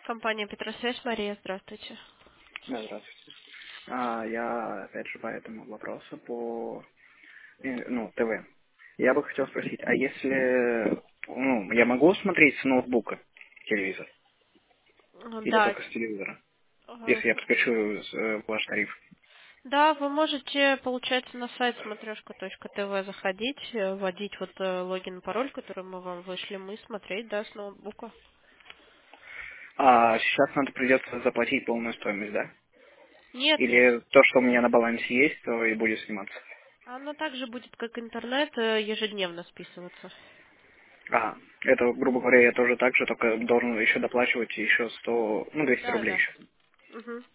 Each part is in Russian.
Компания Петросвязь, Мария, здравствуйте. Да, здравствуйте. Я опять же по этому вопросу по ТВ. Я бы хотел спросить, а если я могу смотреть с ноутбука телевизор или Да, только с телевизора, э, если я подключу ваш тариф? да, вы можете, получается, на сайт смотрешка.тв заходить, вводить логин и пароль, который мы вам вышлем, и смотреть, да, с ноутбука. А сейчас надо придется заплатить полную стоимость, да? Нет, Или то, что у меня на балансе есть, то и будет сниматься? оно также будет, как интернет, ежедневно списываться. Это, грубо говоря, я тоже так же, только должен еще доплачивать еще 200 Да, рублей да. еще. Мгм.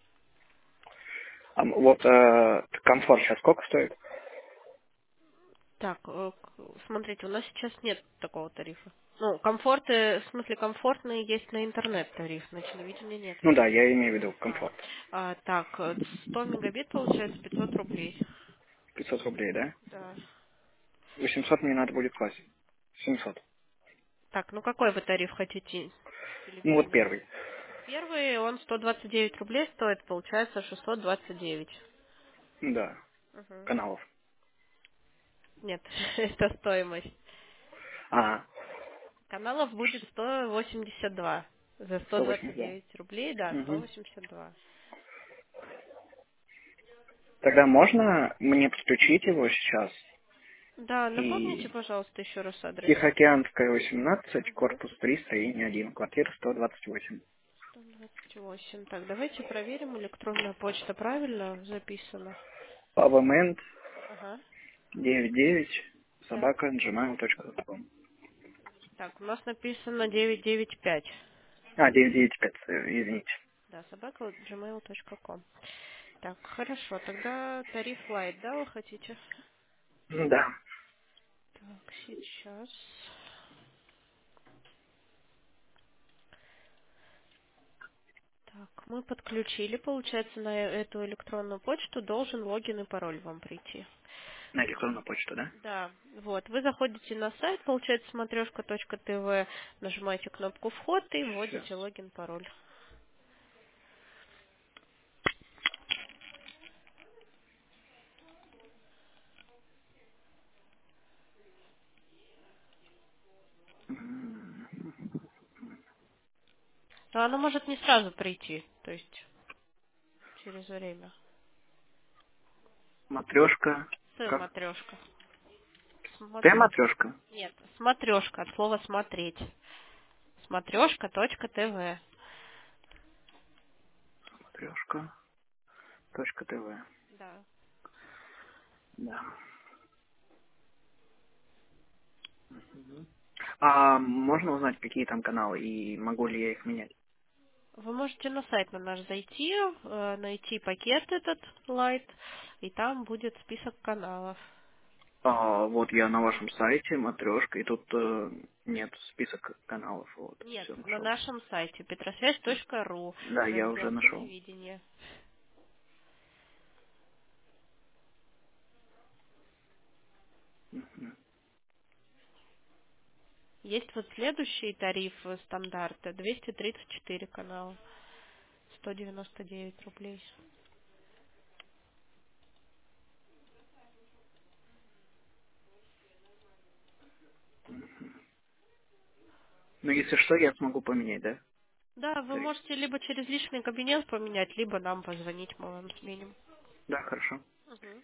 Комфорт сейчас сколько стоит? Так, смотрите, у нас сейчас нет такого тарифа. Ну, комфорты, в смысле комфортные есть на интернет-тариф, на телевидение нет. Ну да, я имею в виду А, комфорт. так, 100 мегабит получается 500 рублей. 500 рублей, да? Да. 800 мне надо будет класть. 700. Так, ну какой вы тариф хотите Ну вот телевидения? первый. Первый, он 129 рублей стоит, получается 629. Да, Мгм. каналов. Нет, это стоимость. А, Каналов будет 182. За 182. 129 рублей, да, Угу. 182. Тогда можно мне подключить его сейчас? Да, напомните, И пожалуйста, еще раз адрес. Тихоокеанская, 18, Угу. корпус 3, строение 1, квартира 128. 128. Так, давайте проверим, электронная почта правильно записана. Павамент Ага. 99 Так. собака gmail.com. Так, у нас написано 995. 995, извините. Да, собака gmail.com. Так, хорошо, тогда тариф лайт, да, вы хотите? Да. Так, сейчас. Так, мы подключили, получается, на эту электронную почту должен логин и пароль вам прийти. На электронную почту, да? Да, вот, вы заходите на сайт, получается, смотрешка.тв, нажимаете кнопку «Вход» и Сейчас. вводите логин, пароль. Но оно может не сразу прийти, то есть через время. Матрешка. Как? Матрешка. Т-матрешка. Нет, смотрешка, от слова смотреть. Смотрешка.тв. Матрешка. Точка ТВ. Да. Да. А можно узнать, какие там каналы и могу ли я их менять? Вы можете на сайт на наш зайти, найти пакет этот Light, и там будет список каналов. Вот я на вашем сайте, матрешка, и тут нет список каналов. Вот, Нет, все на нашел. нашем сайте petrosвязь.ру, Да, я уже раздел нашел. телевидения. Мгм. Есть вот следующий тариф стандарта, 234 канала, 199 рублей. Ну, если что, я смогу поменять, да? Да, вы Тариф. можете либо через личный кабинет поменять, либо нам позвонить, мы вам сменим. Да, хорошо. Мгм.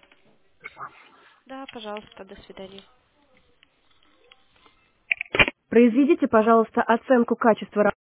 Да, пожалуйста, до свидания. Произведите, пожалуйста, оценку качества